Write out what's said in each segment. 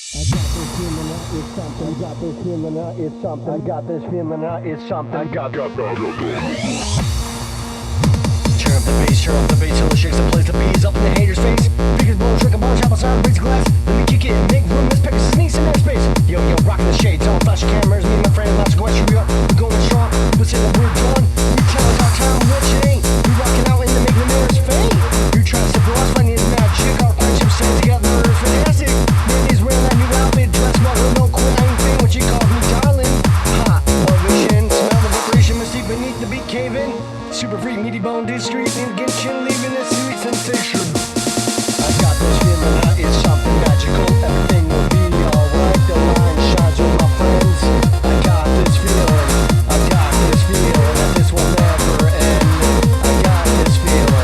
I got this feeling that it's something. Got this feeling that it's something. I got this feeling that it's something. I got. Turn up the bass till it shakes the place. The bees up in the haters' face. Speakers blowing, drinking bars, apple cider, breaks glass. Let me kick it, make room. This Pegasus needs some airspace. Yo, rocking the shades, all flash cameras. Me and my friend, let's go at we are. We going strong. We say that we're done. We tell us our time, which it ain't. We rocking out in the making the mirrors fade. You try to support us, finding the magic. Our friendship stays together, fantastic. Ladies wearing that new outfit, dress smart, no quit. I ain't saying what she calls me, darling. Hot elevation, smell the vibration, mystique beneath the beat caving. Super free, meaty bone, discreet, and get you leaving a sweet sensation. I got this feeling that it's something magical. Everything will be alright. The line shines with my friends. I got this feeling. I got this feeling that this will never end. I got this feeling.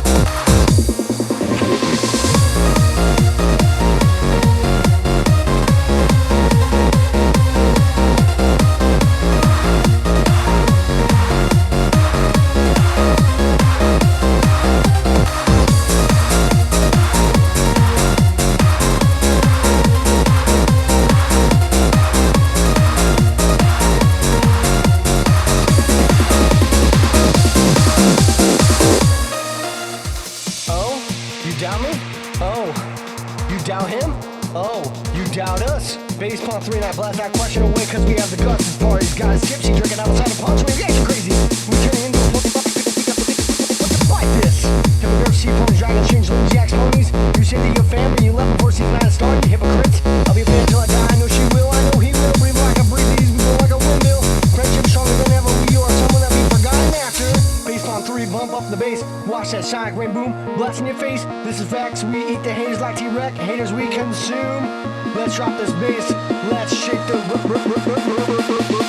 You doubt me? Oh, you doubt him? Oh, you doubt us? Bass Pump 3 and I blast that question away cause we have the guts. This party's got us tipsy, drinking outside of punch. We reaction crazy. We turning into a what the fight this? Have you ever seen ponies, dragons, change little jacks, ponies? You say to your family, you left before season 9 started, you hypocrites. I'll be a fan till I die, I know she will, I know he will. Breathe like I breathe these, we go like a windmill. Friendship stronger than ever, we are someone that we forgotten after. Bass Pump 3, bump up the bass. Watch that sonic rain boom, blast in your face. This is facts, we eat the haters like T-Rex. Haters we consume. Let's drop this bass, let's shake the